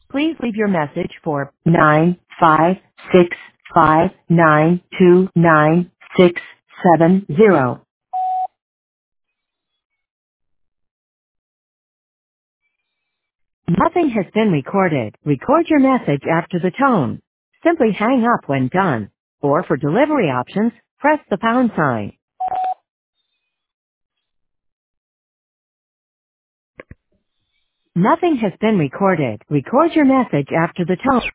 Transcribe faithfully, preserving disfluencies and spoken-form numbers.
Please leave your message for nine five six five nine two nine six seven zero. Nothing has been recorded. Record your message after the tone. Simply hang up when done. Or for delivery options, press the pound sign. Nothing has been recorded. Record your message after the tone.